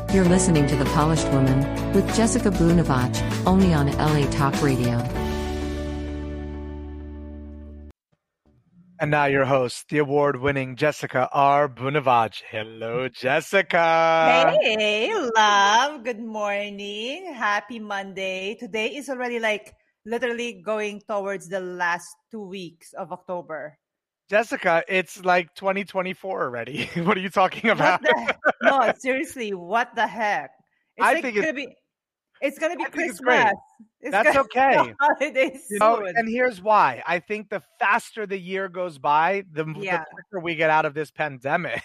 You're listening to The Polished Woman with Jessica Bunavach, only on LA Talk Radio. And now your host, the award-winning Jessica R. Bunavach. Hello, Jessica. Hey, love. Good morning. Happy Monday. Today is already literally going towards the last 2 weeks of October. Jessica, it's like 2024 already. What are you talking about? No, seriously, what the heck? It's gonna be Christmas. That's okay. Holidays soon. And here's why. I think the faster the year goes by, the quicker we get out of this pandemic.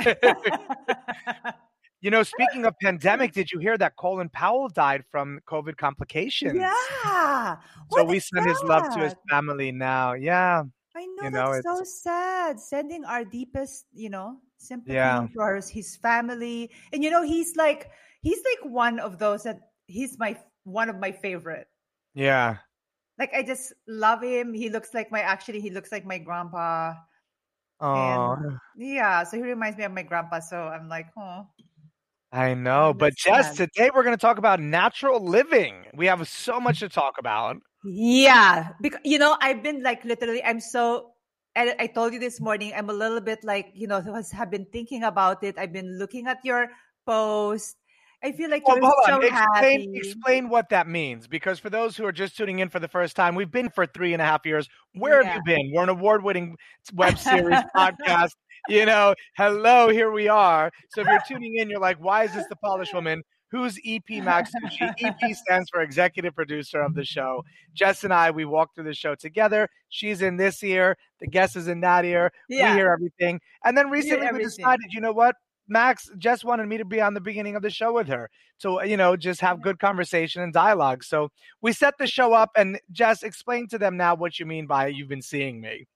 Speaking of pandemic, did you hear that Colin Powell died from COVID complications? Yeah. So we send his love to his family now. Yeah. I know, that's so sad. Sending our deepest, sympathy to his family. And he's like one of those that he's one of my favorite. Yeah. I just love him. He looks like my grandpa. Oh. Yeah, so he reminds me of my grandpa. So I'm like, oh. I know. But Jess, today we're going to talk about natural living. We have so much to talk about. Yeah, because I've been literally, I told you this morning, I'm a little bit have been thinking about it. I've been looking at your post. I feel like you're so happy. Explain what that means, because for those who are just tuning in for the first time, we've been for 3.5 years. Where have you been? We're an award-winning web series podcast. Hello, here we are. So if you're tuning in, you're like, why is this The Polished Woman? Who's EP Maxucci? EP stands for executive producer of the show. Jess and I, we walk through the show together. She's in this ear. The guest is in that ear. Yeah. We hear everything. And then recently we decided, you know what? Jess wanted me to be on the beginning of the show with her. So, just have good conversation and dialogue. So we set the show up, and Jess, explain to them now what you mean by you've been seeing me.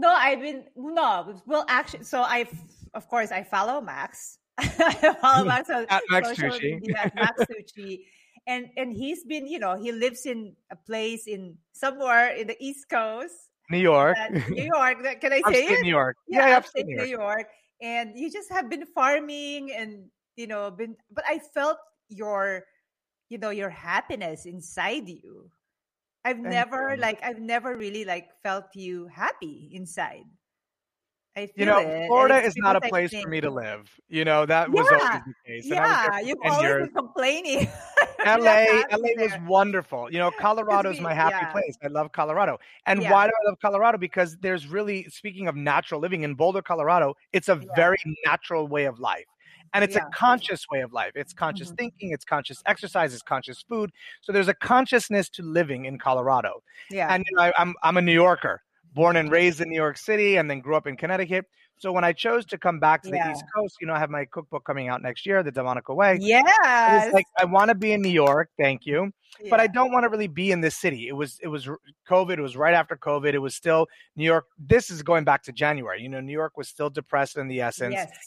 Well, actually, so I follow Max. I follow Max at Maxucci. Maxucci. And he's been, he lives in a place in somewhere in the East Coast. New York. New York. Can I say it? New York. Yeah, upstate New York. And you just have been farming and, but I felt your happiness inside you. I've never really felt you happy inside. I feel Florida is not a place for me to live. That was always the case. Yeah, you've always been complaining. LA was wonderful. Colorado is my happy place. I love Colorado. And why do I love Colorado? Because there's really, speaking of natural living in Boulder, Colorado, it's a very natural way of life. And it's a conscious way of life. It's conscious thinking, it's conscious exercise, it's conscious food. So there's a consciousness to living in Colorado. Yeah. And I'm a New Yorker, born and raised in New York City, and then grew up in Connecticut. So when I chose to come back to the East Coast, I have my cookbook coming out next year, The Delmonico Way. Yeah. It's like, I want to be in New York. Thank you. Yeah. But I don't want to really be in this city. It was COVID. It was right after COVID. It was still New York. This is going back to January. New York was still depressed in the essence. Yes.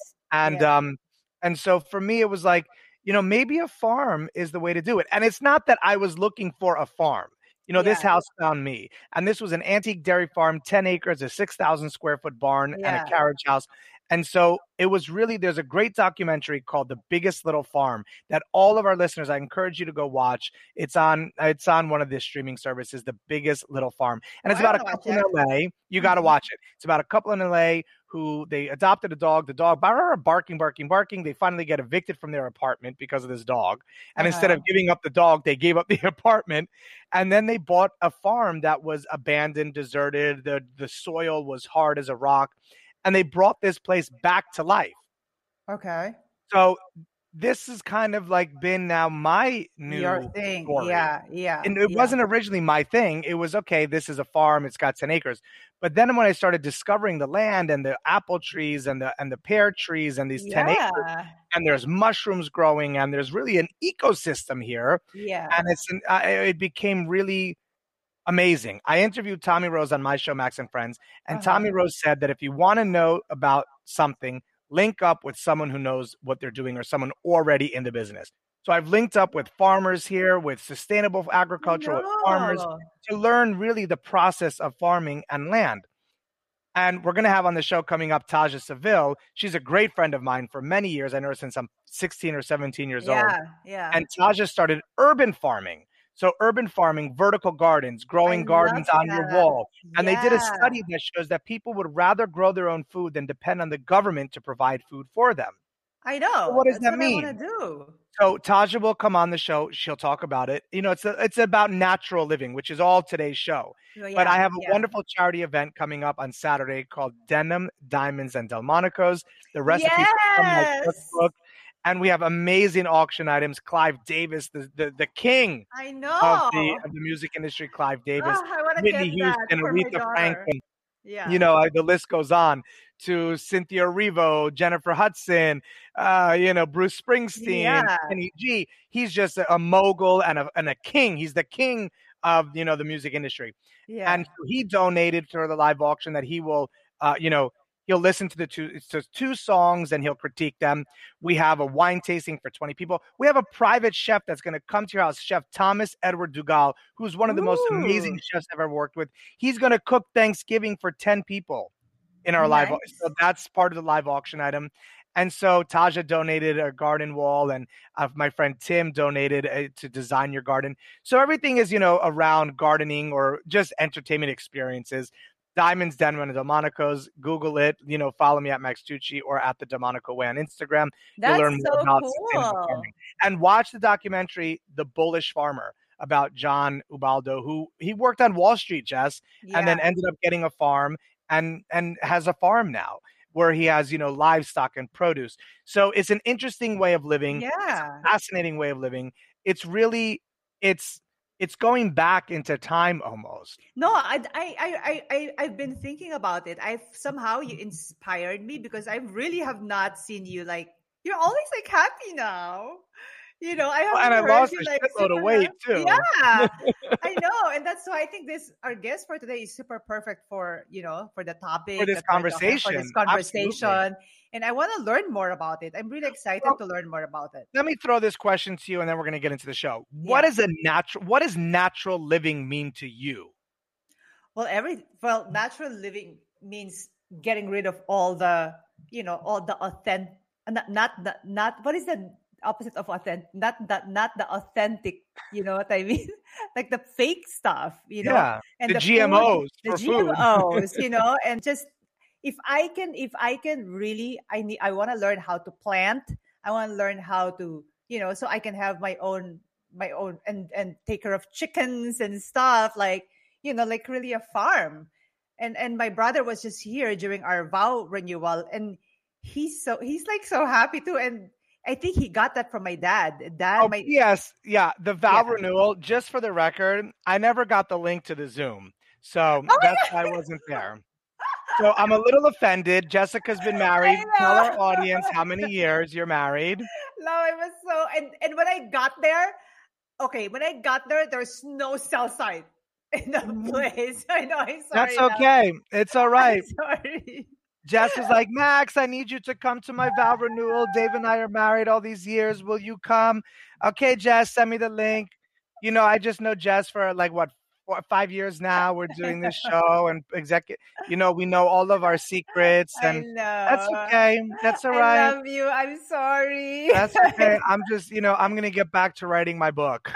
And so for me, it was like, maybe a farm is the way to do it. And it's not that I was looking for a farm. This house found me. And this was an antique dairy farm, 10 acres, a 6,000 square foot barn, and a carriage house. And so it was really, there's a great documentary called The Biggest Little Farm that all of our listeners, I encourage you to go watch. It's on one of the streaming services, The Biggest Little Farm. And it's about a couple in LA. You got to watch it. It's about a couple in LA who they adopted a dog. The dog barking. They finally get evicted from their apartment because of this dog. And instead of giving up the dog, they gave up the apartment. And then they bought a farm that was abandoned, deserted. The soil was hard as a rock. And they brought this place back to life. Okay. So this has kind of been now my new thing. Story. Yeah. And it wasn't originally my thing. It was, okay, this is a farm. It's got 10 acres. But then when I started discovering the land and the apple trees and the pear trees and these 10 acres, and there's mushrooms growing and there's really an ecosystem here. Yeah. And it became really amazing. I interviewed Tommy Rose on my show, Max and Friends, and Tommy Rose said that if you want to know about something, link up with someone who knows what they're doing or someone already in the business. So I've linked up with farmers here, with sustainable agriculture, with farmers to learn really the process of farming and land. And we're going to have on the show coming up Taja Seville. She's a great friend of mine for many years. I know her since I'm 16 or 17 years old. Yeah. And Taja started urban farming. So urban farming, vertical gardens, growing gardens on your wall. And they did a study that shows that people would rather grow their own food than depend on the government to provide food for them. I know. So what does that mean? mean? I want to do. So Taja will come on the show. She'll talk about it. It's about natural living, which is all today's show. But I have a wonderful charity event coming up on Saturday called Denim, Diamonds, and Delmonico's. The recipes from my cookbook. And we have amazing auction items. Clive Davis, the king of the music industry, Clive Davis. Whitney Houston, Aretha Franklin. Yeah. The list goes on, to Cynthia Erivo, Jennifer Hudson, Bruce Springsteen, Kenny G. He's just a mogul and a king. He's the king of, the music industry. Yeah. And so he donated for the live auction that he will, he'll listen to the two songs and he'll critique them. We have a wine tasting for 20 people. We have a private chef that's going to come to your house, Chef Thomas Edward Dugal, who's one of the most amazing chefs I've ever worked with. He's going to cook Thanksgiving for 10 people in our live auction. So that's part of the live auction item. And so Taja donated a garden wall, and my friend Tim donated to design your garden. So everything is, around gardening or just entertainment experiences. Diamonds, Denim, and Delmonico's. Google it. Follow me at Max Tucci or at the Delmonico Way on Instagram. That's You'll learn more about cool. farming. And watch the documentary, The Bullish Farmer, about John Ubaldo, who he worked on Wall Street, Jess, and then ended up getting a farm and has a farm now where he has, livestock and produce. So it's an interesting way of living. Yeah. It's a fascinating way of living. It's really, it's going back into time almost. No, I've been thinking about it. You inspired me because I really have not seen you you're always happy now. I lost a shitload of weight too. Yeah, I know, and that's why I think our guest for today is super perfect for for the topic, for this conversation. Absolutely. And I want to learn more about it. I'm really excited to learn more about it. Let me throw this question to you, and then we're going to get into the show. What does natural living mean to you? Well, natural living means getting rid of all the all the authentic, not what is the opposite of authentic, not the authentic, you know what I mean? Like the fake stuff, and the GMOs, GMOs, and just if I can really, I want to learn how to plant. I want to learn how to, so I can have my own and take care of chickens and stuff like really a farm. And my brother was just here during our vow renewal, and he's so happy too. And I think he got that from my dad. Yes. Yeah. The vow renewal, just for the record, I never got the link to the Zoom. So that's why I wasn't there. So I'm a little offended. Jessica's been married. Tell our audience how many years you're married. No, I was and when I got there, there's no cell site in the place. I know, I'm sorry. That's okay. It's all right. I'm sorry. Jess is like, Max, I need you to come to my vow renewal. Dave and I are married all these years. Will you come? Okay, Jess, send me the link. I just know Jess for 5 years now. We're doing this show and we know all of our secrets, and that's okay. That's all right. I love you. I'm sorry. That's okay. I'm just, I'm going to get back to writing my book.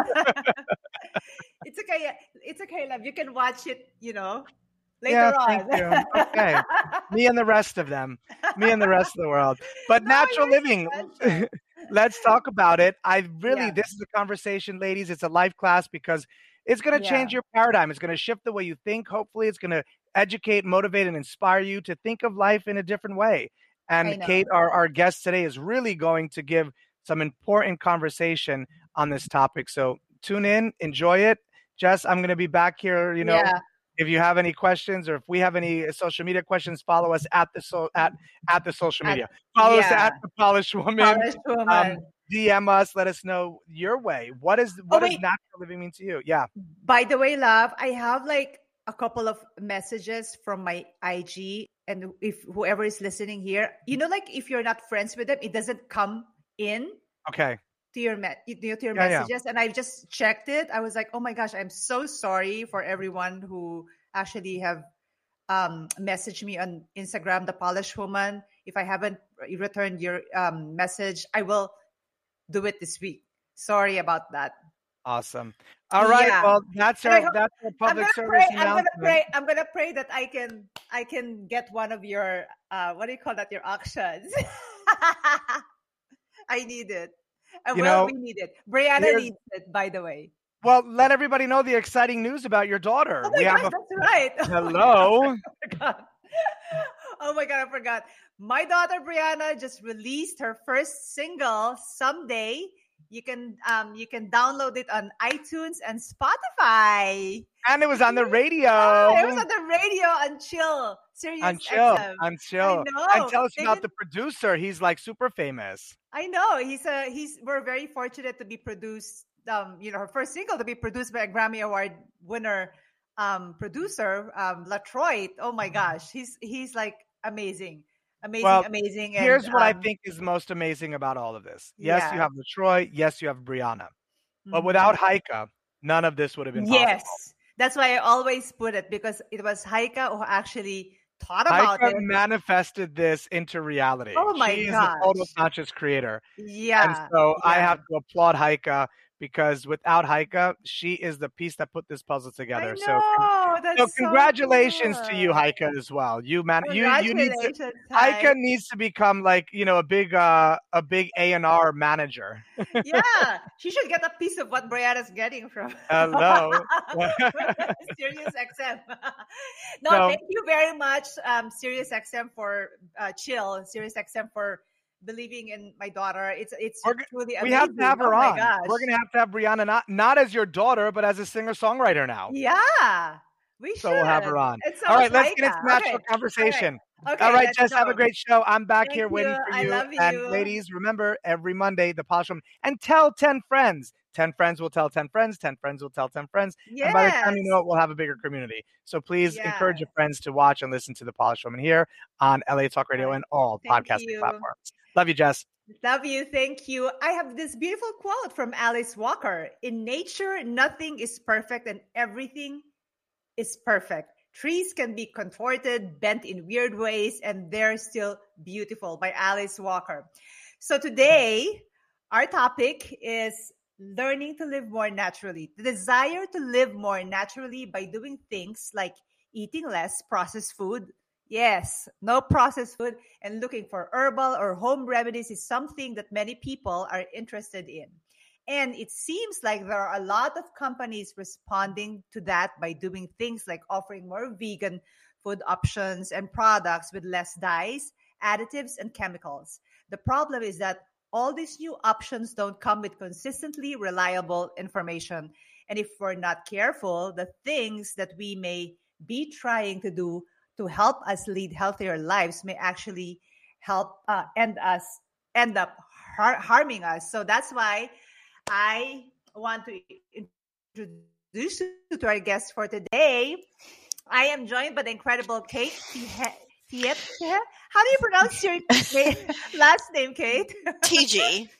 It's okay. It's okay, love. You can watch it, later on. Thank you. Okay. Me and the rest of them. Me and the rest of the world. But natural living. Let's talk about it. This is a conversation, ladies. It's a life class because it's going to change your paradigm. It's going to shift the way you think. Hopefully, it's going to educate, motivate, and inspire you to think of life in a different way. And Kate, our guest today, is really going to give some important conversation on this topic. So tune in, enjoy it. Jess, I'm going to be back here, If you have any questions or if we have any social media questions, follow us at the social media. Follow us at The Polished Woman. DM us. Let us know your way. What does natural living mean to you? Yeah. By the way, love, I have a couple of messages from my IG, and if whoever is listening here, if you're not friends with them, it doesn't come in. Okay. To your messages, and I just checked it. I was like, oh my gosh, I'm so sorry for everyone who actually have message me on Instagram, The Polished Woman. If I haven't returned your message, I will do it this week. Sorry about that. Awesome. All right. Yeah. Well, that's our public service announcement. I'm gonna pray that I can get one of your what do you call that? Your auctions. I need it. We need it. Brianna needs it, by the way. Well, let everybody know the exciting news about your daughter. Oh my God, that's right. Hello. Oh my God, I forgot. My daughter Brianna just released her first single, Someday. You can download it on iTunes and Spotify. And it was on the radio. Yeah, it was on the radio on Chill. Sirius XM. On Chill. And tell us about the producer. He's like super famous. I know. We're very fortunate to be produced, her first single to be produced by a Grammy Award winner producer, Latroit. Oh my gosh. He's like amazing. Amazing. Here's what I think is most amazing about all of this. Yes, you have LaTroy. Yes, you have Brianna. But without Heike, none of this would have been possible. Yes. That's why I always put it, because it was Heike who actually thought about it. Manifested this into reality. Oh my God. She is a total conscious creator. Yeah. And so I have to applaud Heike, because without Heike, she is the piece that put this puzzle together. So congratulations to you, Heike, as well. You need to, Heike needs to become like, a big A&R manager. Yeah, she should get a piece of what Brianna's getting from Hello. Sirius XM. Thank you very much, Sirius XM for Chill, Sirius XM for believing in my daughter. It's truly amazing. We have to have her on. Gosh. We're gonna have to have Brianna not as your daughter, but as a singer-songwriter now. Yeah, we should. So we'll have her on. All right, let's get into natural conversation. All right, Jess, have a great show. I'm back here waiting for you. I love you. And ladies, remember, every Monday, the Polished Woman, and tell 10 friends. 10 friends will tell 10 friends. 10 friends will tell 10 friends. Yes. And by the time you know it, we'll have a bigger community. So please encourage your friends to watch and listen to the Polished Woman here on LA Talk Radio and all podcasting platforms. Love you, Jess. Love you. Thank you. I have this beautiful quote from Alice Walker. In nature, nothing is perfect and everything is perfect. Trees can be contorted, bent in weird ways, and they're still beautiful, by Alice Walker. So today, our topic is learning to live more naturally. The desire to live more naturally by doing things like eating less processed food. Yes, no processed food, and looking for herbal or home remedies is something that many people are interested in. And it seems like there are a lot of companies responding to that by doing things like offering more vegan food options and products with less dyes, additives, and chemicals. The problem is that all these new options don't come with consistently reliable information. And if we're not careful, the things that we may be trying to do to help us lead healthier lives may actually help end up harming us. So that's why I want to introduce you to our guest for today. I am joined by the incredible Kate Tiet. How do you pronounce your last name, Kate? TG.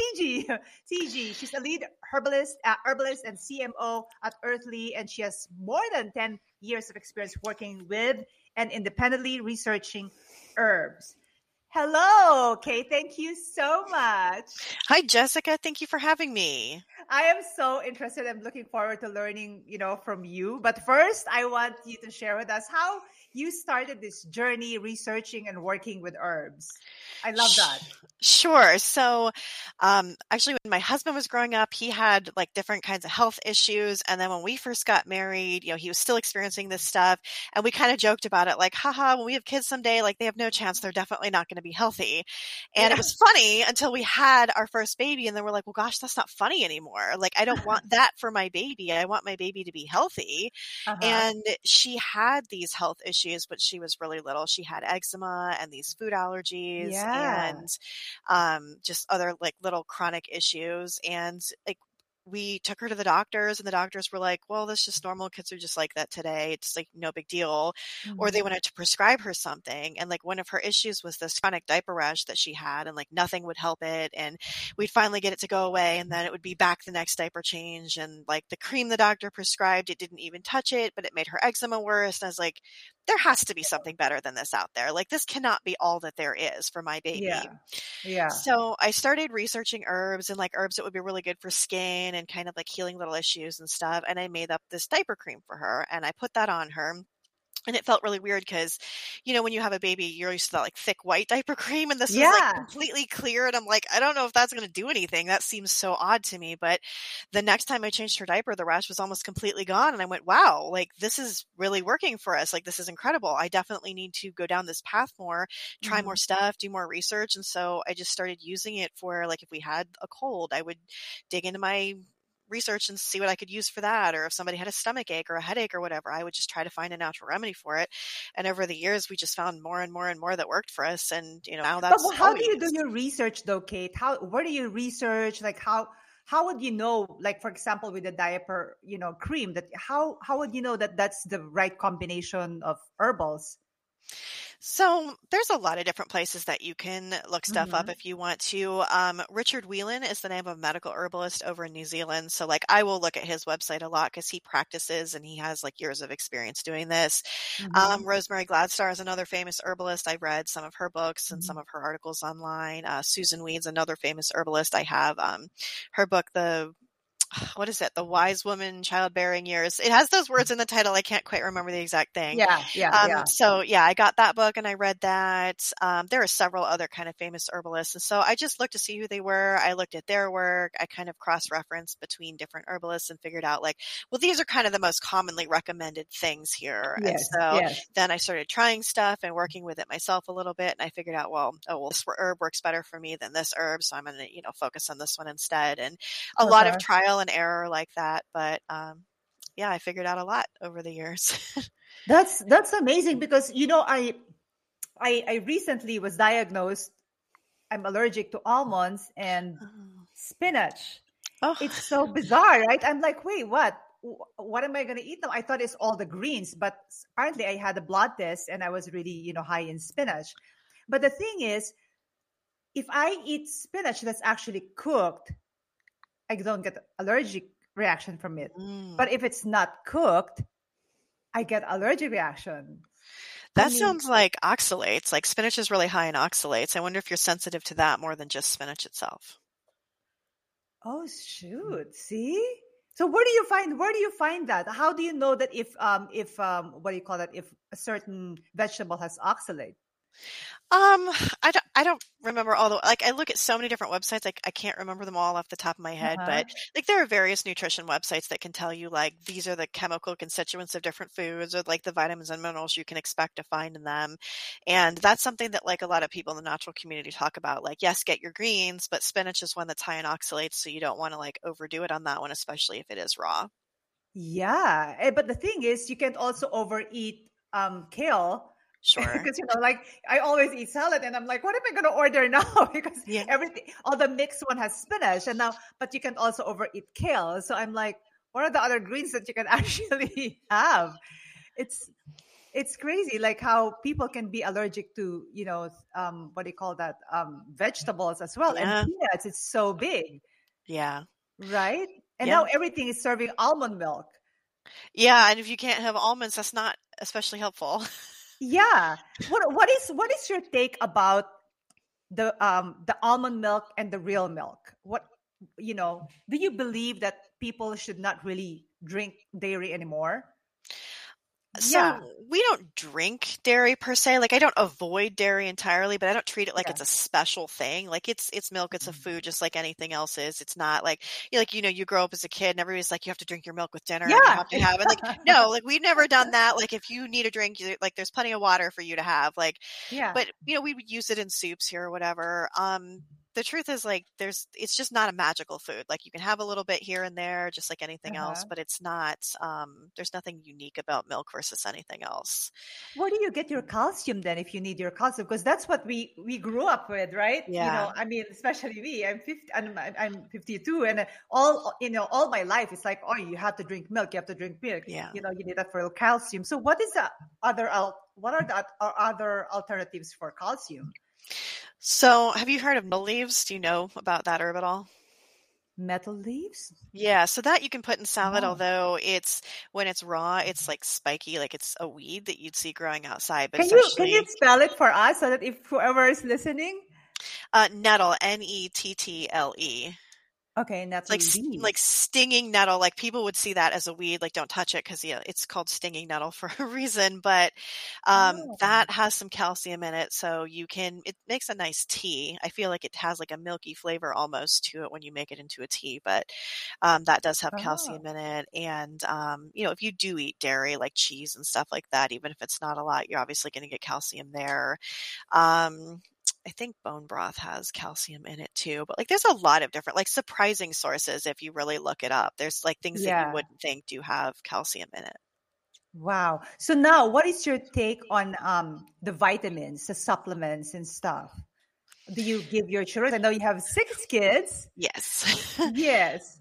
TG. She's a lead herbalist and CMO at Earthly, and she has more than 10 years of experience working with and independently researching herbs. Hello, Kate. Thank you so much. Hi, Jessica. Thank you for having me. I am so interested. I'm looking forward to learning, from you. But first, I want you to share with us how you started this journey researching and working with herbs. I love that. Sure. So actually, when my husband was growing up, he had like different kinds of health issues. And then when we first got married, he was still experiencing this stuff. And we kind of joked about it like, haha, when we have kids someday, like they have no chance. They're definitely not going to be healthy. And It was funny until we had our first baby. And then we're like, well, gosh, that's not funny anymore. Like, I don't want that for my baby. I want my baby to be healthy. And she had these health issues, but she was really little. She had eczema and these food allergies and just other like little chronic issues. And like we took her to the doctors, and the doctors were like, well, that's just normal. Kids are just like that today. It's like no big deal. Or they wanted to prescribe her something. And like one of her issues was this chronic diaper rash that she had, and like nothing would help it. And we'd finally get it to go away, and then it would be back the next diaper change. And like the cream the doctor prescribed, it didn't even touch it, but it made her eczema worse. And I was like, there has to be something better than this out there. Like, this cannot be all that there is for my baby. Yeah. So I started researching herbs and like herbs that would be really good for skin and kind of like healing little issues and stuff. And I made up this diaper cream for her and I put that on her. And it felt really weird because, when you have a baby, you're used to that like thick white diaper cream, and this was like completely clear. And I'm like, I don't know if that's going to do anything. That seems so odd to me. But the next time I changed her diaper, the rash was almost completely gone. And I went, wow, like this is really working for us. Like, this is incredible. I definitely need to go down this path more, try more stuff, do more research. And so I just started using it for like, if we had a cold, I would dig into my research and see what I could use for that, or if somebody had a stomach ache or a headache or whatever, I would just try to find a natural remedy for it. And over the years, we just found more and more and more that worked for us. And now that's. But how do you do your research though, Kate? Where do you research? Like how would you know? Like for example, with the diaper, cream, that how would you know that that's the right combination of herbals? So there's a lot of different places that you can look stuff up if you want to. Richard Whelan is the name of a medical herbalist over in New Zealand. So like I will look at his website a lot because he practices and he has like years of experience doing this. Rosemary Gladstar is another famous herbalist. I've read some of her books and some of her articles online. Susan Weed's another famous herbalist. I have her book, what is it? The Wise Woman Childbearing Years. It has those words in the title. I can't quite remember the exact thing. So I got that book and I read that. There are several other kind of famous herbalists. And so I just looked to see who they were. I looked at their work. I kind of cross-referenced between different herbalists and figured out like, well, these are kind of the most commonly recommended things here. Then I started trying stuff and working with it myself a little bit. And I figured out, this herb works better for me than this herb. So I'm going to, focus on this one instead. And a lot of trial and error like that, but I figured out a lot over the years. That's amazing because I recently was diagnosed. I'm allergic to almonds and spinach. It's so bizarre, right? I'm like, wait, what am I going to eat now? I thought it's all the greens, but apparently I had a blood test and I was really high in spinach. But the thing is, if I eat spinach that's actually cooked, I don't get allergic reaction from it. But if it's not cooked, I get allergic reaction. That sounds like oxalates. Like spinach is really high in oxalates. I wonder if you're sensitive to that more than just spinach itself. Oh shoot! See, so where do you find that? How do you know that if what do you call that? If a certain vegetable has oxalate? I don't remember all I look at so many different websites. I can't remember them all off the top of my head, but like there are various nutrition websites that can tell you like these are the chemical constituents of different foods or like the vitamins and minerals you can expect to find in them. And that's something that like a lot of people in the natural community talk about. Like, yes, get your greens, but spinach is one that's high in oxalates. So you don't want to like overdo it on that one, especially if it is raw. Yeah. But the thing is you can't also overeat kale. Sure. Because, like I always eat salad and I'm like, what am I going to order now? Because all the mixed one has spinach but you can also overeat kale. So I'm like, what are the other greens that you can actually have? It's crazy. Like how people can be allergic to, what do you call that? Vegetables as well. Yeah. And peanuts, it's so big. Yeah. Right. And now everything is serving almond milk. Yeah. And if you can't have almonds, that's not especially helpful. Yeah. What is your take about the almond milk and the real milk? What do you believe that people should not really drink dairy anymore? So we don't drink dairy per se. Like I don't avoid dairy entirely, but I don't treat it like it's a special thing. Like it's milk. It's a food just like anything else is. It's not like, you grow up as a kid and everybody's like, you have to drink your milk with dinner. Yeah. And you have to have it. Like, no, like we've never done that. Like if you need a drink, like there's plenty of water for you to have. Like, but we would use it in soups here or whatever. The truth is like it's just not a magical food. Like you can have a little bit here and there, just like anything else, but it's not, there's nothing unique about milk versus anything else. Where do you get your calcium then if you need your calcium? Because that's what we grew up with, right? Yeah. Especially me, I'm 50 and I'm 52 and all my life it's like, oh, you have to drink milk. You have to drink milk. Yeah. You need that for calcium. So what are the other alternatives for calcium? So have you heard of mill leaves? Do you know about that herb at all? Nettle leaves? Yeah, so that you can put in salad, Oh. although when it's raw, it's like spiky, like it's a weed that you'd see growing outside, but Can it's you actually spell it for us so that if whoever is listening? nettle, Nettle. Okay, It's nettle like like leaves. stinging nettle. Like people would see that as a weed, like don't touch it because it's called stinging nettle for a reason. But Oh. that has some calcium in it, so it makes a nice tea. I feel like it has like a milky flavor almost to it when you make it into a tea, but that does have Oh. calcium in it. And if you do eat dairy, like cheese and stuff like that, even if it's not a lot, you're obviously going to get calcium there. I think bone broth has calcium in it too, but like there's a lot of different, like surprising sources if you really look it up. There's like things that you Yeah. wouldn't think do have calcium in it. Wow. So now, what is your take on the vitamins, the supplements and stuff? Do you give your children? I know you have 6 kids. Yes. Yes.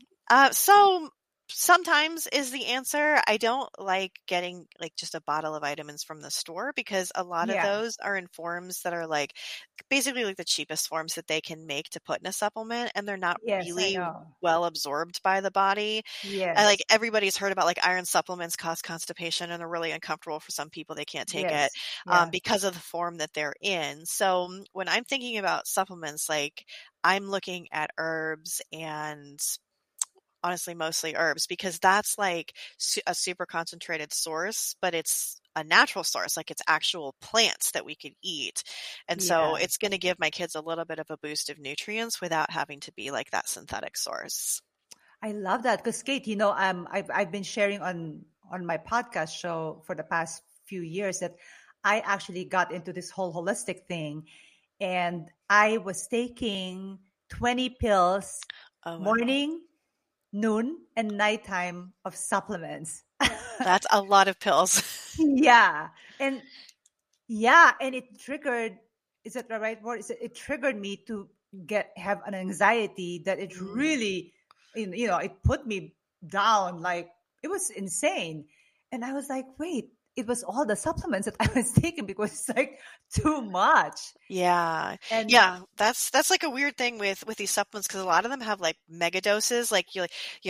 So sometimes is the answer. I don't like getting like just a bottle of vitamins from the store because a lot of Yeah. those are in forms that are like basically like the cheapest forms that they can make to put in a supplement, and they're not Yes, I really know. well absorbed by the body. Yes. Like everybody's heard about like iron supplements cause constipation and they're really uncomfortable for some people. They can't take it Yes. Yeah. because of the form that they're in. So when I'm thinking about supplements, like I'm looking at herbs and honestly mostly herbs because that's like a super concentrated source, but it's a natural source, like it's actual plants that we could eat. And so Yeah. it's going to give my kids a little bit of a boost of nutrients without having to be like that synthetic source. I love that because Kate, I've been sharing on my podcast show for the past few years that I actually got into this whole holistic thing, and I was taking 20 pills Oh, wow. morning, noon, and nighttime of supplements. That's a lot of pills. Yeah, and it triggered. Is that the right word? It triggered me to have an anxiety that it really, it put me down. Like it was insane, and I was like, wait, it was all the supplements that I was taking because it's like too much. Yeah. And Yeah. That's like a weird thing with these supplements because a lot of them have like mega doses, like you're like,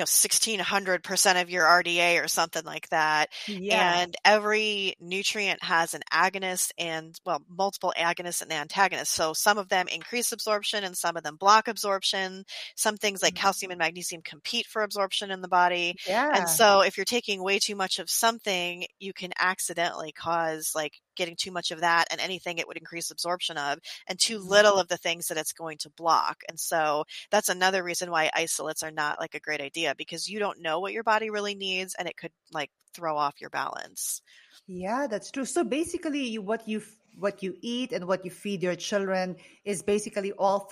1600% of your RDA or something like that. yeah, And every nutrient has an agonist and multiple agonists and antagonists. So some of them increase absorption and some of them block absorption. Some things like calcium and magnesium compete for absorption in the body. yeah, And so if you're taking way too much of something, you can accidentally cause like getting too much of that and anything it would increase absorption of, and too little of the things that it's going to block. And so that's another reason why isolates are not like a great idea because you don't know what your body really needs and it could like throw off your balance. Yeah, that's true. So basically, what you eat and what you feed your children is basically all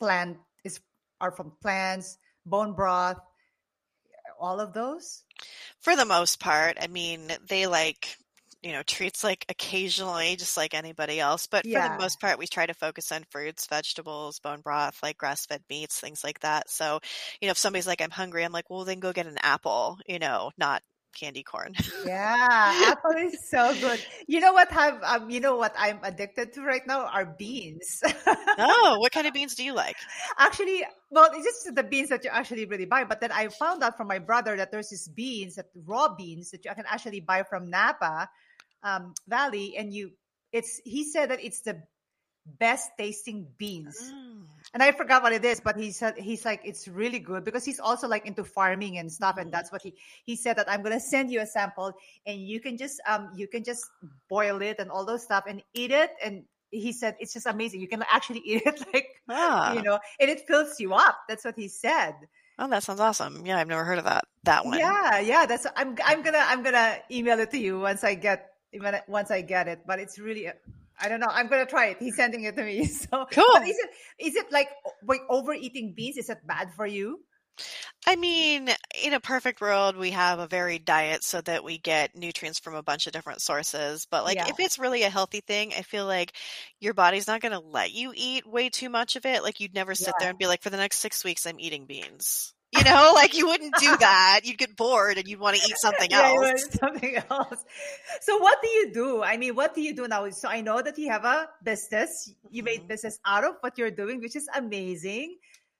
are from plants, bone broth, all of those. For the most part, I mean, they like treats like occasionally, just like anybody else. But for the most part, we try to focus on fruits, vegetables, bone broth, like grass-fed meats, things like that. So, if somebody's like, I'm hungry, I'm like, well, then go get an apple, not candy corn. Yeah, apple is so good. You know what I'm addicted to right now are beans. Oh, what kind of beans do you like? Actually, well, it's just the beans that you actually really buy. But then I found out from my brother that there's these raw beans that you can actually buy from Napa Valley, and he said that it's the best tasting beans. And I forgot what it is, but he's like, it's really good because he's also like into farming and stuff. And that's what he said that I'm going to send you a sample and you can just boil it and all those stuff and eat it. And he said, it's just amazing. You can actually eat it and it fills you up. That's what he said. Oh, that sounds awesome. Yeah. I've never heard of that one. Yeah. That's, I'm going to email it to you once I get it, but it's really, I don't know. I'm gonna try it. He's sending it to me. So cool. But is it like overeating beans? Is it bad for you? I mean, in a perfect world, we have a varied diet so that we get nutrients from a bunch of different sources. But if it's really a healthy thing, I feel like your body's not going to let you eat way too much of it. Like you'd never sit there and be like, for the next 6 weeks, I'm eating beans. You wouldn't do that. You'd get bored and you'd want to eat something else. Something else. So what do you do? I mean, what do you do now? So I know that you have a business. You made business out of what you're doing, which is amazing.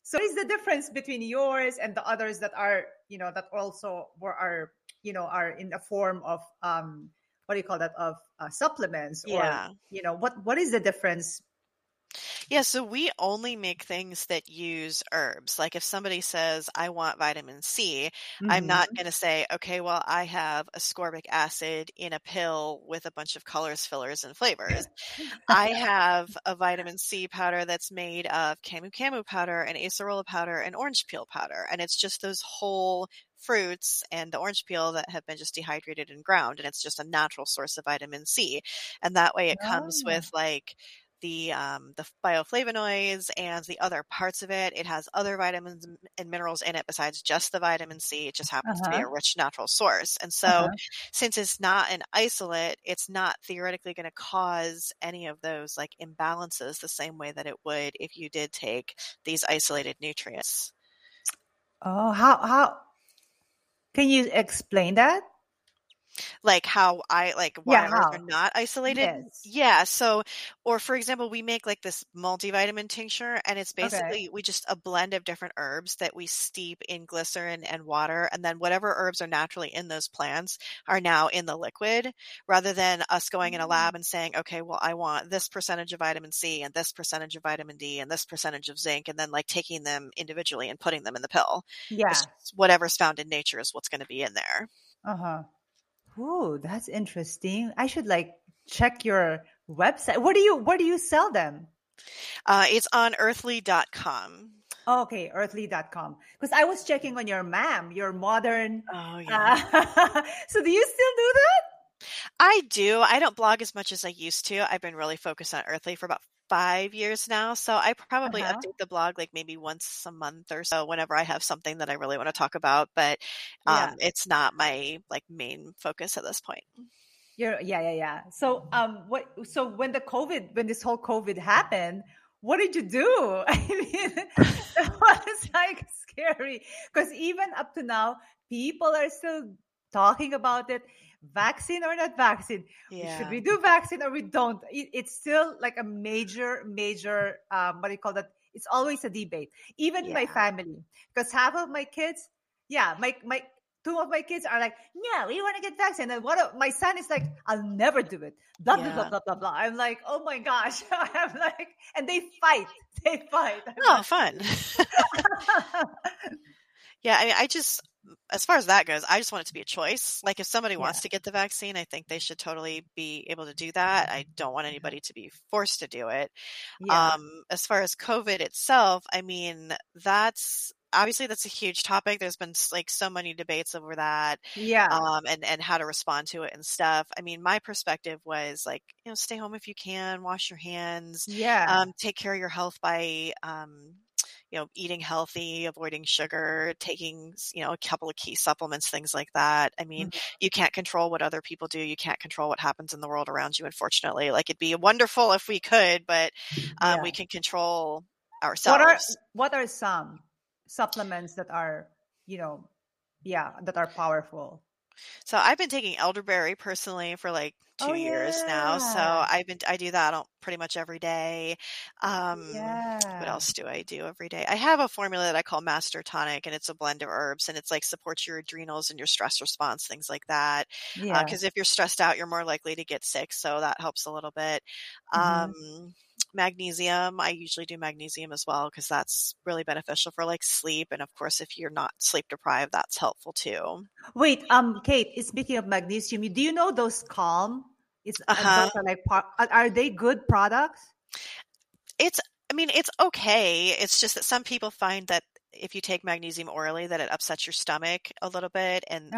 So what is the difference between yours and the others that are, that also are in the form of what do you call that, of supplements, or Yeah. what is the difference? Yeah, so we only make things that use herbs. Like if somebody says, I want vitamin C, I'm not going to say, okay, well, I have ascorbic acid in a pill with a bunch of colors, fillers, and flavors. I have a vitamin C powder that's made of camu camu powder and acerola powder and orange peel powder. And it's just those whole fruits and the orange peel that have been just dehydrated and ground. And it's just a natural source of vitamin C. And that way it comes Oh. with like the bioflavonoids and the other parts of it. It has other vitamins and minerals in it besides just the vitamin C. It just happens to be a rich natural source. And so since it's not an isolate, it's not theoretically going to cause any of those like imbalances the same way that it would if you did take these isolated nutrients. Oh, how can you explain that? Like how why herbs are not isolated. Yes. Yeah. So, or for example, we make like this multivitamin tincture, and it's basically we just a blend of different herbs that we steep in glycerin and water, and then whatever herbs are naturally in those plants are now in the liquid, rather than us going in a lab and saying, okay, well, I want this percentage of vitamin C and this percentage of vitamin D and this percentage of zinc, and then like taking them individually and putting them in the pill. Yeah. It's just whatever's found in nature is what's going to be in there. Oh, that's interesting. I should like check your website. Where do you sell them? It's on earthly.com. Oh, okay, earthly.com. Because I was checking on your modern. Oh, yeah. So do you still do that? I do. I don't blog as much as I used to. I've been really focused on Earthly for about 5 years now. So I probably update the blog like maybe once a month or so whenever I have something that I really want to talk about. But it's not my like main focus at this point. Yeah. So so when this whole COVID happened, what did you do? I mean, it was like scary because even up to now, people are still talking about it. Vaccine or not vaccine? Yeah. Should we do vaccine or we don't? It's still like a major what do you call that? It's always a debate. Even in my family, because half of my kids, my two of my kids are like, yeah, we want to get vaccinated. And one of my son is like, I'll never do it. Blah blah blah blah blah blah. I'm like, oh my gosh. I'm like, and they fight. Oh, fun. Yeah, I mean, as far as that goes, I just want it to be a choice. Like if somebody wants to get the vaccine, I think they should totally be able to do that. I don't want anybody to be forced to do it. Yeah. As far as COVID itself, I mean, that's a huge topic. There's been like so many debates over that. Yeah. And how to respond to it and stuff. I mean, my perspective was like, stay home if you can, wash your hands. Yeah. Take care of your health by, eating healthy, avoiding sugar, taking, a couple of key supplements, things like that. I mean, you can't control what other people do. You can't control what happens in the world around you, unfortunately. Like it'd be wonderful if we could, but we can control ourselves. What are some supplements that are, that are powerful? So I've been taking elderberry personally for like 2 years now. So I do that pretty much every day. What else do I do every day? I have a formula that I call Master Tonic, and it's a blend of herbs, and it's like supports your adrenals and your stress response, things like that. Because if you're stressed out, you're more likely to get sick. So that helps a little bit. Magnesium. I usually do magnesium as well because that's really beneficial for like sleep. And of course, if you're not sleep deprived, that's helpful too. Wait, Kate, speaking of magnesium, do you know those Calm? Those are like, are they good products? It's okay. It's just that some people find that if you take magnesium orally, that it upsets your stomach a little bit. And,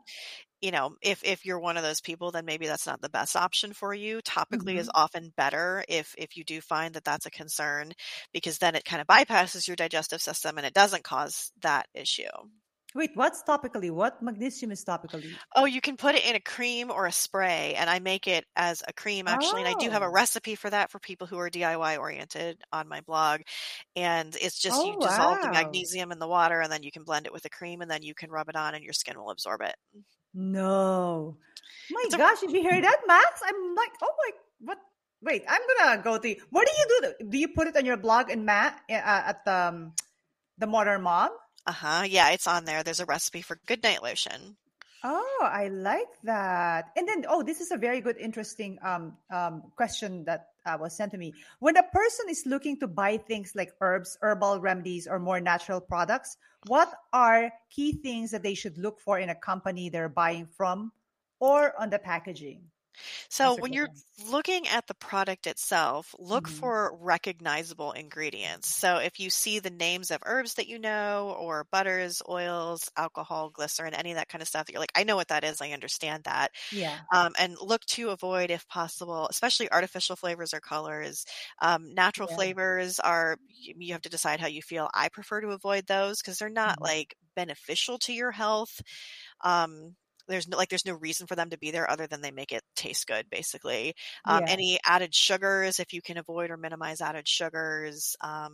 if you're one of those people, then maybe that's not the best option for you. Topically is often better if you do find that that's a concern, because then it kind of bypasses your digestive system and it doesn't cause that issue. Wait, what's topically? What magnesium is topically? Oh, you can put it in a cream or a spray, and I make it as a cream actually. And I do have a recipe for that for people who are DIY oriented on my blog. And it's just you dissolve the magnesium in the water, and then you can blend it with a cream, and then you can rub it on and your skin will absorb it. No. My gosh, did you hear that, Max? I'm like, oh my, what? Wait, I'm going to go to, where do you do that? Do you put it on your blog and at The Modern Mom? Yeah, it's on there. There's a recipe for good night lotion. Oh, I like that. And then, this is a very good, interesting question that was sent to me. When a person is looking to buy things like herbs, herbal remedies, or more natural products, what are key things that they should look for in a company they're buying from or on the packaging? So Mr. when you're Clifton? looking at the product itself, look Mhm. for recognizable ingredients. So if you see the names of herbs that you know, or butters, oils, alcohol, glycerin, any of that kind of stuff that you're like, I know what that is, I understand that. Yeah. And look to avoid, if possible, especially artificial flavors or colors. Natural Yeah. flavors you have to decide how you feel. I prefer to avoid those because they're not Mhm. like beneficial to your health. There's no reason for them to be there other than they make it taste good, basically. Yes. Any added sugars, if you can avoid or minimize added sugars.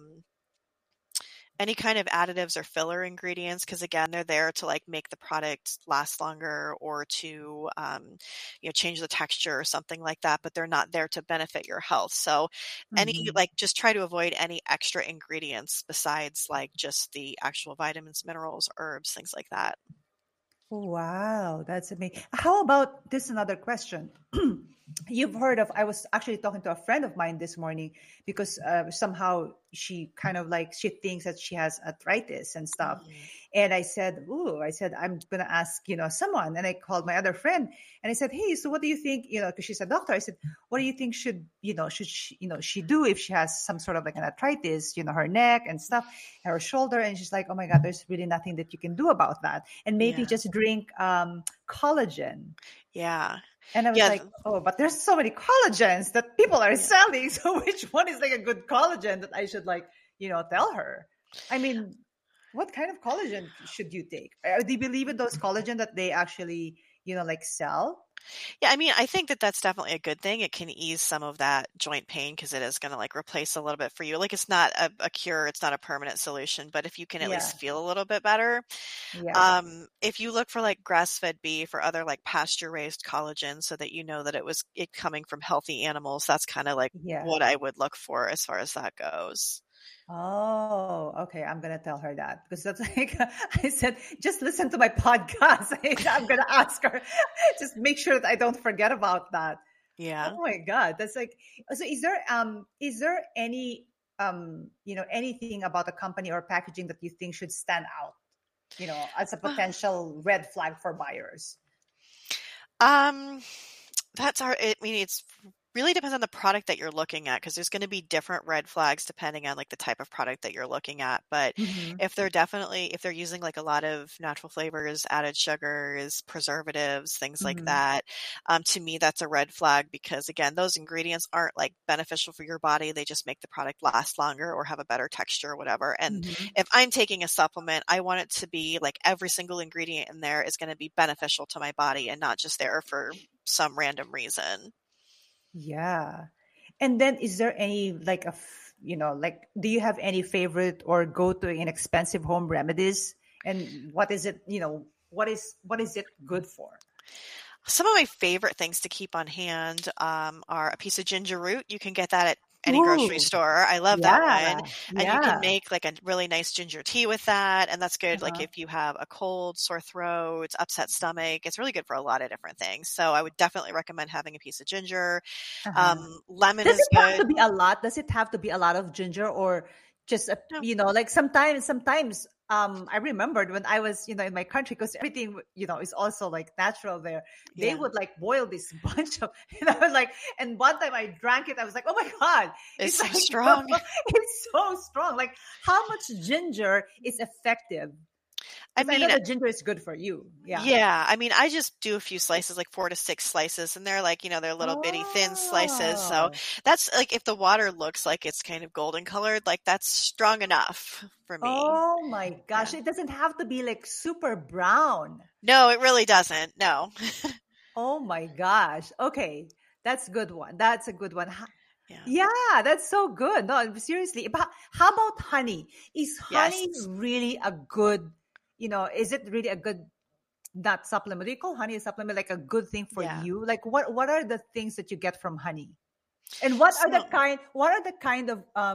Any kind of additives or filler ingredients, because again, they're there to like make the product last longer or to change the texture or something like that, but they're not there to benefit your health. So Mhm. just try to avoid any extra ingredients besides like just the actual vitamins, minerals, herbs, things like that. Wow, that's amazing. How about this another question? You've heard of, I was actually talking to a friend of mine this morning because somehow she kind of like, she thinks that she has arthritis and stuff. And I said, I'm going to ask, someone. And I called my other friend and I said, hey, so what do you think, because she's a doctor. I said, what do you think should she do if she has some sort of like an arthritis, her neck and stuff, her shoulder. And she's like, oh my God, there's really nothing that you can do about that. And maybe Yeah. just drink collagen. Yeah. And I was like, but there's so many collagens that people are selling. So which one is like a good collagen that I should like, tell her? I mean, what kind of collagen should you take? Do you believe in those collagen that they actually, like sell? Yeah, I mean, I think that that's definitely a good thing. It can ease some of that joint pain because it is going to like replace a little bit for you. Like it's not a cure, it's not a permanent solution, but if you can at least feel a little bit better. Yeah. If you look for like grass-fed beef or other like pasture-raised collagen so that you know that it coming from healthy animals, that's kind of like what I would look for as far as that goes. Oh, okay. I'm going to tell her that because that's like, I said, just listen to my podcast. I'm going to ask her, just make sure that I don't forget about that. Yeah. Oh my God. That's like, so is there any, anything about the company or packaging that you think should stand out, as a potential red flag for buyers? It's really depends on the product that you're looking at because there's going to be different red flags depending on like the type of product that you're looking at. But if they're using like a lot of natural flavors, added sugars, preservatives, things like that, to me, that's a red flag because again, those ingredients aren't like beneficial for your body. They just make the product last longer or have a better texture or whatever. And if I'm taking a supplement, I want it to be like every single ingredient in there is going to be beneficial to my body and not just there for some random reason. Yeah. And then is there any like do you have any favorite or go to inexpensive home remedies? And what is it, what is it good for? Some of my favorite things to keep on hand are a piece of ginger root. You can get that at any grocery store. I love that one. And you can make like a really nice ginger tea with that. And that's good. Like if you have a cold, sore throat, upset stomach, it's really good for a lot of different things. So I would definitely recommend having a piece of ginger. Lemon is good. Does it have to be a lot? Does it have to be a lot of ginger or just, like sometimes, I remembered when I was, in my country, because everything, is also like natural there. They would like boil this bunch of, and I was like, and one time I drank it, I was like, oh my God, it's so like, strong. It's so strong. Like how much ginger is effective? I know that ginger is good for you. Yeah. I mean, I just do a few slices, like 4 to 6 slices, and they're like, they're little bitty thin slices. So that's like, if the water looks like it's kind of golden colored, like that's strong enough for me. Oh my gosh. It doesn't have to be like super brown. No, it really doesn't. No. Oh my gosh. Okay. That's a good one. That's a good one. Yeah, that's so good. No, seriously. But how about honey? Is honey really a good, is it really a good, not supplement? Do you call honey a supplement, like a good thing for you? Like what are the things that you get from honey? And what are the kind of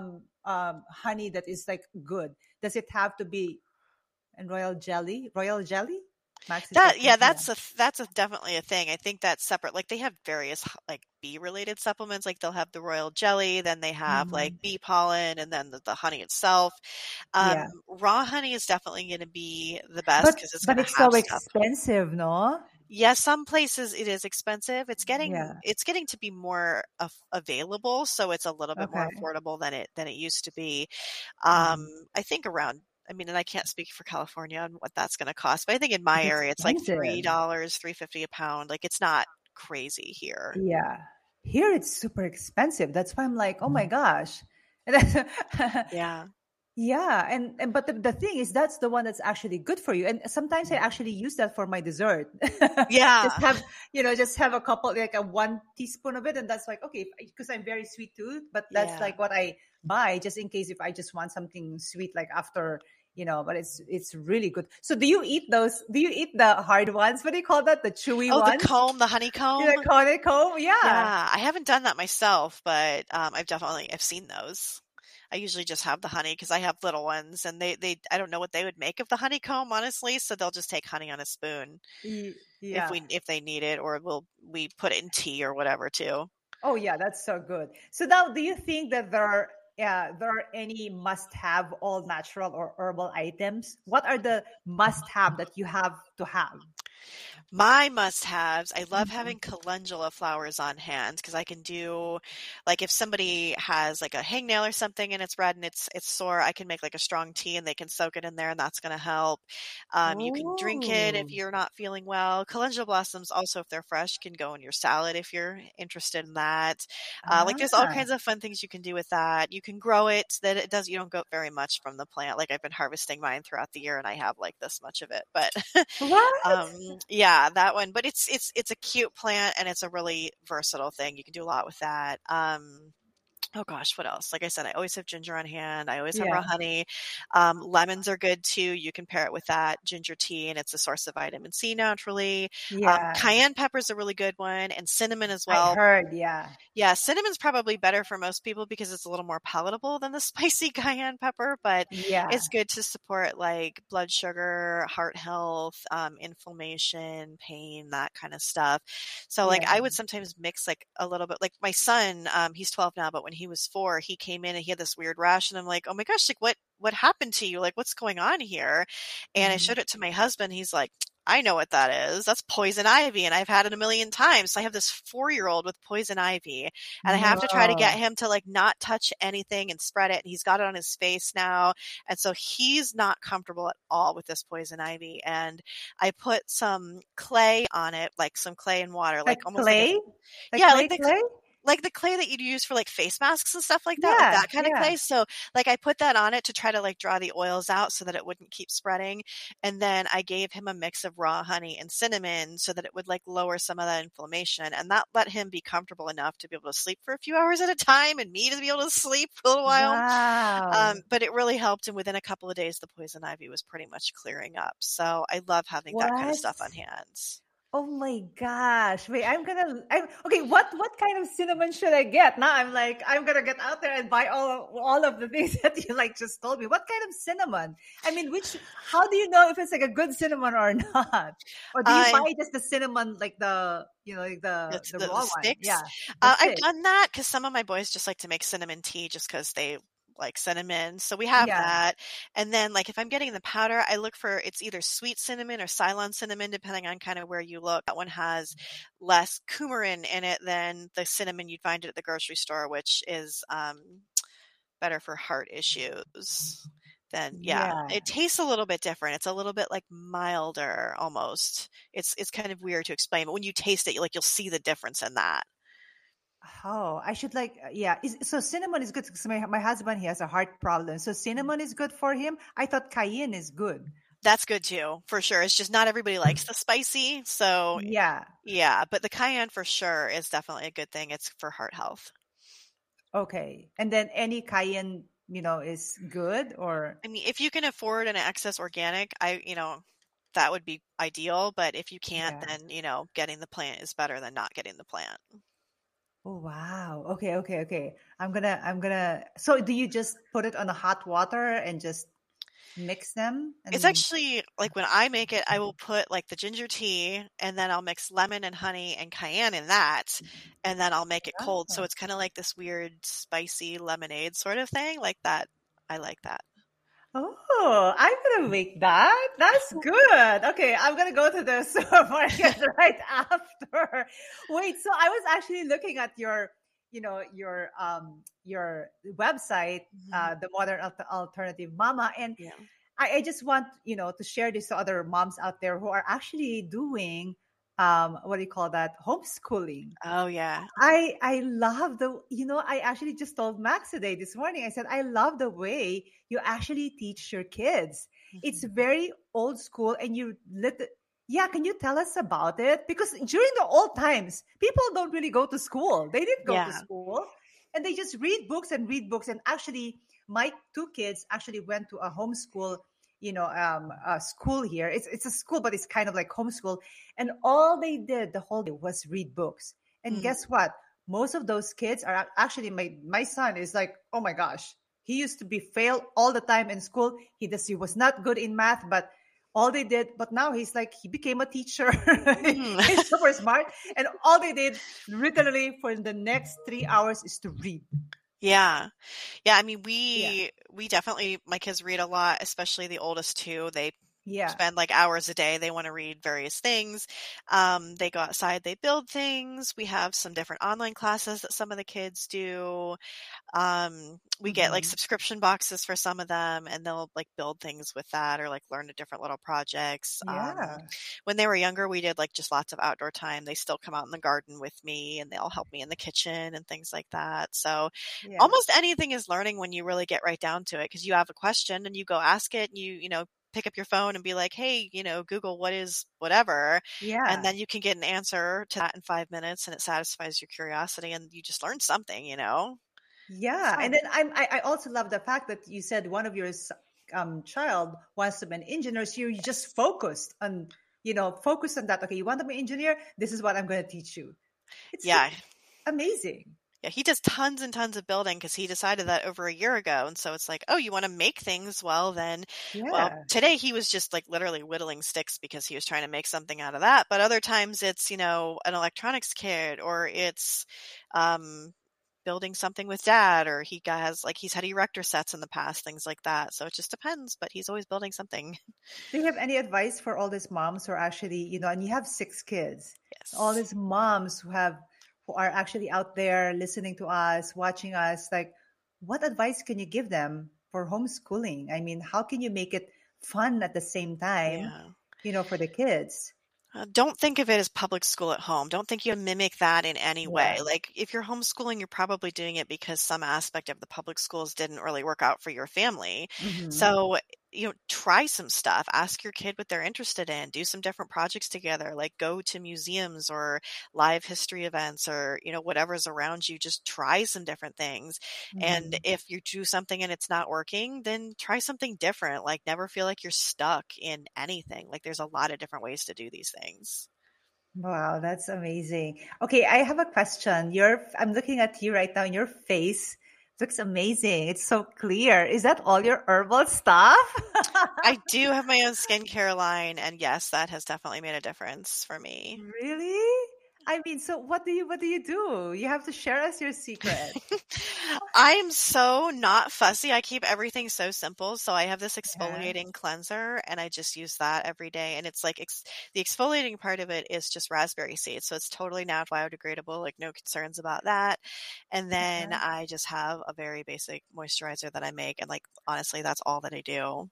honey that is like good? Does it have to be and royal jelly? Royal jelly? Max is That like, yeah, that's definitely a thing. I think that's separate. Like they have various like bee related supplements. Like they'll have the royal jelly, then they have like Mhm. bee pollen, and then the honey itself. Yeah, Raw honey is definitely going to be the best because it's going but to it's have so stuff. expensive, no? Yeah, some places it is expensive. Yeah. It's getting to be more available, so it's a little bit more Okay. affordable than it used to be. Mhm. I think around. I mean, and I can't speak for California on what that's going to cost, but I think in my It's area it's like expensive. $3.50 a pound. Like it's not crazy here. Yeah. Here it's super expensive. That's why I'm like, oh my gosh. And Yeah. yeah, and but the thing is that's the one that's actually good for you. And sometimes I actually use that for my dessert. Just Yeah. have, just have a couple, like a 1 teaspoon of it, and that's like okay, because I'm very sweet tooth, but that's Yeah. like what I buy just in case if I just want something sweet like after, but it's really good. So do you eat those? Do you eat the hard ones? What do you call that? The chewy Oh, ones? the honeycomb. You like honeycomb? Yeah. Yeah, I haven't done that myself, but I've seen those. I usually just have the honey because I have little ones, and they I don't know what they would make of the honeycomb, honestly. So they'll just take honey on a spoon Yeah. if they need it, or we put it in tea or whatever too. Oh yeah, that's so good. So now, do you think that there are any must-have all natural or herbal items? What are the must-have that you have to have? My must-haves, I love Mhm. having calendula flowers on hand because I can do, like, if somebody has like a hangnail or something and it's red and it's sore, I can make like a strong tea and they can soak it in there and that's going to help. You can drink it if Oh, you're not feeling well. Calendula blossoms, also, if they're fresh, can go in your salad if you're interested in that. Like, there's all ah, kinds of fun things you can do with that. You can grow it so that you don't get very much from the plant. Like, I've been harvesting mine throughout the year and I have like this much of it, but what? yeah, that one, but it's a cute plant and it's a really versatile thing. You can do a lot with that. Oh gosh, what else? Like I said, I always have ginger on hand. I always have raw Yeah, honey. Lemons are good too. You can pair it with that ginger tea, and it's a source of vitamin C naturally. yeah. Cayenne pepper is a really good one, and cinnamon as I well. heard. Yeah, Yeah, cinnamon's probably better for most people because it's a little more palatable than the spicy cayenne pepper, but yeah, it's good to support like blood sugar, heart health, inflammation, pain, that kind of stuff. So like yeah. I would sometimes mix like a little bit, like my son, he's 12 now, but when he was 4, he came in and he had this weird rash and I'm like, oh my gosh, like what happened to you? Like what's going on here? And I Mhm. showed it to my husband. He's like, I know what that is. That's poison ivy, and I've had it a million times. So I have this 4-year-old with poison ivy, and I have to try to get No. him to like not touch anything and spread it. And he's got it on his face now, and so he's not comfortable at all with this poison ivy. And I put some clay on it, like some clay and water, like Like almost like a clay? Like yeah, clay? like the clay that you'd use for like face masks and stuff like Yeah, that kind of yeah. clay. So like I put that on it to try to like draw the oils out so that it wouldn't keep spreading. And then I gave him a mix of raw honey and cinnamon so that it would like lower some of that inflammation. And that let him be comfortable enough to be able to sleep for a few hours at a time and me to be able to sleep for a little while. Wow. But it really helped. And within a couple of days, the poison ivy was pretty much clearing up. So I love having that kind of What? stuff on hand. Oh my gosh. Wait, I'm okay, what kind of cinnamon should I get? Now I'm gonna get out there and buy all of the things that you like just told me. What kind of cinnamon? I mean, how do you know if it's like a good cinnamon or not? Or do you I buy just the cinnamon like like It's the the raw one? sticks. Yeah. The I've stick. done that because some of my boys just like to make cinnamon tea just because they like cinnamon. So we have Yeah. that. And then like if I'm getting the powder, I look for it's either sweet cinnamon or Ceylon cinnamon, depending on kind of where you look. That one has less coumarin in it than the cinnamon you'd find at the grocery store, which is better for heart issues. Then yeah, Yeah. it tastes a little bit different. It's a little bit like milder almost. It's kind of weird to explain, but when you taste it, you'll see the difference in that. Oh, I should yeah. So cinnamon is good because my husband, he has a heart problem. So cinnamon is good for him. I thought cayenne is good. That's good too, for sure. It's just not everybody likes the spicy. So Yeah. yeah, but the cayenne for sure is definitely a good thing. It's for heart health. Okay. And then any cayenne, is good or I mean, if you can afford an excess organic, that would be ideal. But if you can't, yeah. then, getting the plant is better than not getting the plant. Oh wow. Okay, okay, okay. I'm gonna so do you just put it on the hot water and just mix them It's and actually like when I make it, I will put like the ginger tea and then I'll mix lemon and honey and cayenne in that. And then I'll make it cold. So wow. it's kind of like this weird spicy lemonade sort of thing like that. I like that. Oh, I'm gonna make that. That's good. Okay, I'm gonna go to the supermarket right after. Wait, so I was actually looking at your, your website, Mhm. the Modern Alternative Mama, and Yeah. I just want, to share this to other moms out there who are actually doing, what do you call that? Homeschooling. Oh, yeah. I love I actually just told Max today this morning. I said I love the way you actually teach your kids. It's Mhm. very old school, and yeah. Can you tell us about it? Because during the old times, people don't really go to school. They didn't go to Yeah. school, and they just read books and read books. And actually, my two kids actually went to a homeschool, school here. It's a school, but it's kind of like homeschool. And all they did the whole day was read books. And Mm. guess what? Most of those kids are actually my son is like, oh my gosh, he used to be fail all the time in school. He was not good in math, but all they did, but now he's like he became a teacher. Mm. He's super smart, and all they did literally for the next 3 hours is to read. Yeah. Yeah. I mean, Yeah, we definitely, my kids read a lot, especially the oldest two. They yeah, spend like hours a day. They want to read various things. They go outside, they build things. We have some different online classes that some of the kids do. We get like hmm, subscription boxes for some of them and they'll like build things with that or like learn different little projects. yeah, When they were younger, we did like just lots of outdoor time. They still come out in the garden with me and they'll help me in the kitchen and things like that. So yeah, almost anything is learning when you really get right down to it because you have a question and you go ask it and you pick up your phone and be like, hey, Google, what is whatever. And yeah. then you can get an answer to that in 5 minutes and it satisfies your curiosity and you just learn something. It's Yeah, and fun. then I also love the fact that you said one of your child wants to be an engineer, so you just focused on that. Okay, you want to be an engineer? This is what I'm going to teach you. It's Yeah. amazing. Yeah, he does tons and tons of building because he decided that over a year ago. And so it's like, oh, you want to make things? Well, Yeah, today he was just like literally whittling sticks because he was trying to make something out of that. But other times it's, an electronics kit or it's building something with dad or he's had erector sets in the past, things like that. So it just depends, but he's always building something. do you have any advice for all these moms who are actually, and you have 6 kids, all Yes. these moms who are actually out there listening to us, watching us, like what advice can you give them for homeschooling? I mean, how can you make it fun at the same time, Yeah. for the kids? Don't think of it as public school at home. Don't think you mimic that in any Yeah. way. Like if you're homeschooling, you're probably doing it because some aspect of the public schools didn't really work out for your family. Hmm. So, try some stuff. Ask your kid what they're interested in. Do some different projects together, like go to museums or live history events or, whatever's around you. Just try some different things. And Hmm. if you do something and it's not working, then try something different. Like never feel like you're stuck in anything. Like there's a lot of different ways to do these things. Wow, that's amazing. Okay, I have a question. I'm looking at you right now, and your face looks amazing. It's so clear. Is that all your herbal stuff? I do have my own skincare line, and yes, that has definitely made a difference for me. Really? I mean, so what do you do? You have to share us your secret. I'm so not fussy. I keep everything so simple. So I have this Yeah. exfoliating cleanser and I just use that every day. And it's like the exfoliating part of it is just raspberry seeds. So it's totally now biodegradable, like no concerns about that. And then Okay. I just have a very basic moisturizer that I make. And like, honestly, that's all that I do.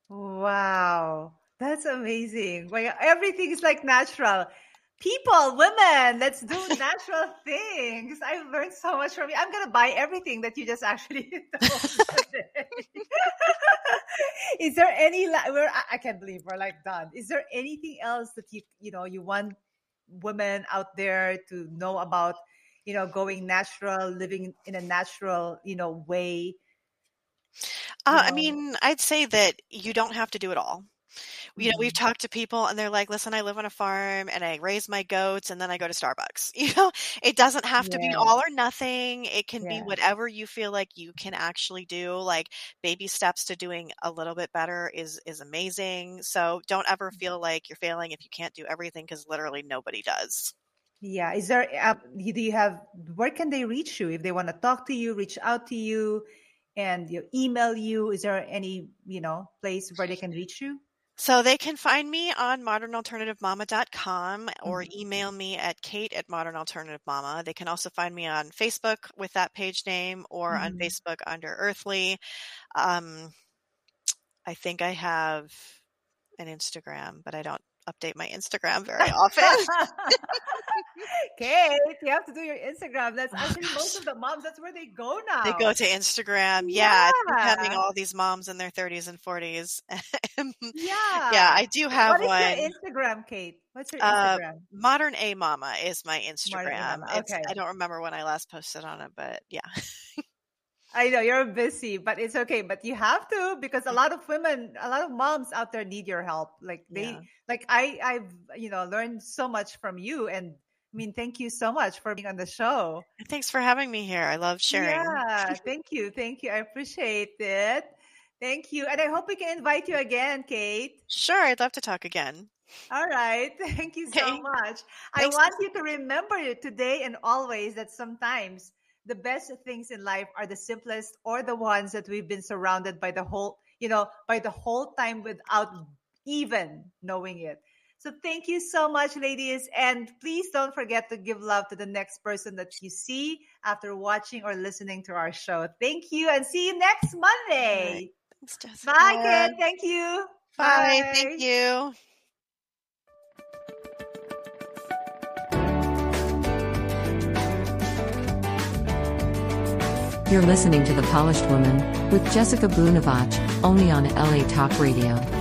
Wow, that's amazing. Like everything is like natural. People, women, let's do natural things. I've learned so much from you. I'm gonna buy everything that you just actually told today. Is there any I can't believe we're like done. Is there anything else that you want women out there to know about, going natural, living in a natural, way, I mean, I'd say that you don't have to do it all. we've talked to people and they're like, listen, I live on a farm and I raise my goats and then I go to Starbucks. It doesn't have to be all or nothing. It can be whatever you feel like you can actually do. Like baby steps to doing a little bit better is amazing. So don't ever feel like you're failing if you can't do everything, because literally nobody does. Yeah. Is there, where can they reach you if they want to talk to you, reach out to you, and email you? Is there any, place where they can reach you? So they can find me on modernalternativemama.com or email me at kate@modernalternativemama. They can also find me on Facebook with that page name, or on Facebook under Earthly. I think I have an Instagram, but I don't update my Instagram very often. Kate, you have to do your Instagram. That's actually most of the moms, that's where they go now. They go to Instagram. Yeah. It's having all these moms in their 30s and 40s. Yeah, I do have one. What is your Instagram, Kate? What's your Instagram? Modern A Mama is my Instagram. Okay. I don't remember when I last posted on it, but yeah. I know you're busy, but it's okay. But you have to, because a lot of moms out there need your help. Like I've learned so much from you, and I mean, thank you so much for being on the show. Thanks for having me here. I love sharing. Yeah, thank you. I appreciate it. Thank you, and I hope we can invite you again, Kate. Sure, I'd love to talk again. All right, thank you so much. I want you to remember today and always that sometimes the best things in life are the simplest, or the ones that we've been surrounded by the whole time without even knowing it. So thank you so much, ladies. And please don't forget to give love to the next person that you see after watching or listening to our show. Thank you, and see you next Monday. Right. Thanks, Jessica. Bye, Kate. Thank you. Bye. Thank you. You're listening to The Polished Woman with Jessica Bunavach, only on LA Talk Radio.